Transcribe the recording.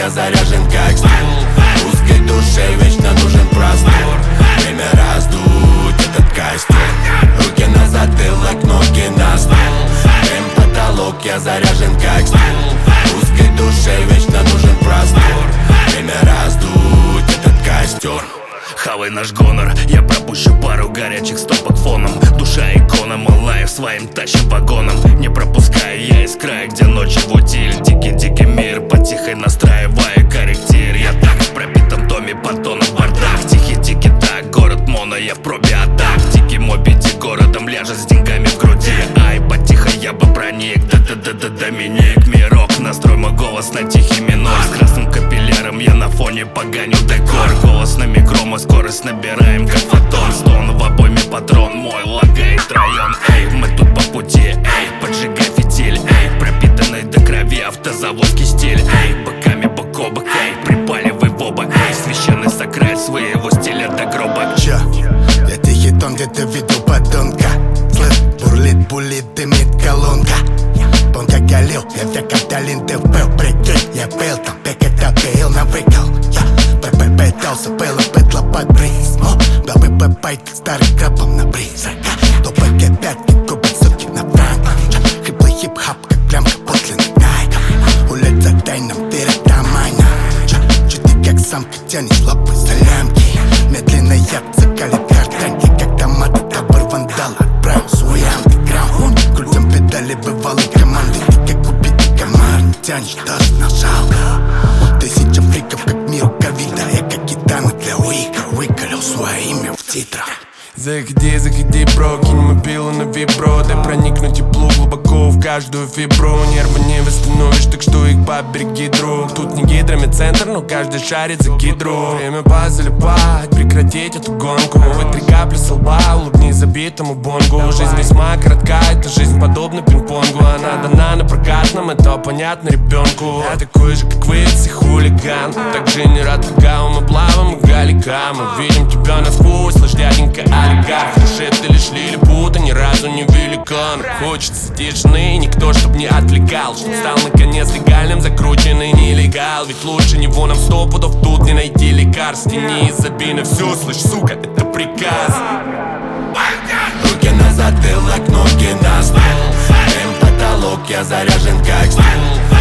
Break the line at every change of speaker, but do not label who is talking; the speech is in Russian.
я заряжен как стул. Узкой душе вечно нужен простор. Время раздуть этот костер. Руки на затылок, ноги на стол. Прям потолок, я заряжен как стул. Узкой душе вечно нужен простор. Время раздуть этот костер.
Хавай наш гонор, я пропущу пару горячих стопок фоном. Душа икона, малая своим тащим вагоном. Не пропускаю я из края, где ночи в утиль. Дикий мир, потихой настраивая корректир. Я так в пробитом доме, поддоном в бардак. Тихий так, город моно, я в пробе атак. Дикий Моби Дик городом ляжет с деньгами в груди. Ай, потихо я бы проник, Доминик Мирок. Настрой мой голос на тихий минор. С красным капилляром я на фоне поганю декор. Голос на микро, мы скорость набираем как фотон. Стон в обойме патрон, мой лагает район. Эй, мы тут по пути, эй, поджигай фитиль. Эй, пропитанный до крови автозаводский стиль. Эй, боками бок о бок, эй, припаливай в оба. Эй, священный сакраль своего стиля до гроба.
Чё? Я тихий тон, где ты видел подонка. Слышь, бурлит, дымит колонка. Пон как галил, я век отдален, ты впил, прикинь. Я пил там, пек это пил, навыкал. Я пытался, было петло под бриз. Да бы пайт, как старый крабом на бриз. То пэки пятки, кубы, суки на франк. Хриплый хип-хап, как плямка подлинных найков. Улица тайном, перед домайна. Чуть ты как самка тянешь лапы солянки. Медленно я закалит картанки, как томаты, табор вандала. Отправил свой андеграунд. Крутим педали бывалой команды. Ты как убитый комар, не тянешь даже нажал. Тысяча фриков, как мир ковида. Я как гитана для Уика. Выколел свое имя в титрах.
Заходи, бро, кинь мобилу на вибро. Дай проникнуть теплу глубоко в каждую фибру. Нервы не восстановишь, так что их побереги, друг. Тут не гидромедцентр, но каждый шарит за гидру. Время позалипать, прекратить эту гонку. Вытри капли со лба, улыбнись забитому бонгу. Жизнь весьма коротка, эта жизнь подобна пинг-понгу. Она дана на прокат, нам это понятно ребенку. Я такой же, как вы, все хулиган. Так же не рад, когда мы плаваем и галика. Мы видим тебя насквозь, наш дяденька олигарх. Душе ты лишь лилипута, ни разу не великан. Хочется тишины, никто чтоб не отвлекал. Чтоб стал наконец легальным, закрученный нелегал. Ведь лучше него нам 100 пудов тут не найти лекарств. Тяни из забины все, слышь, сука, это приказ.
Руки на затылок, ноги на стол. Прям потолок, я заряжен как стул.